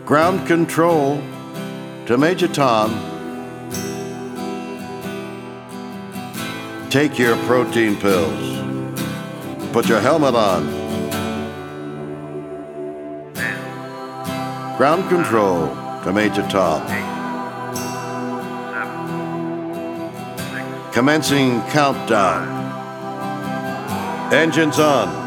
Ground control to Major Tom. Take your protein pills. Put your helmet on. Ground control to Major Tom. Commencing countdown. Engines on.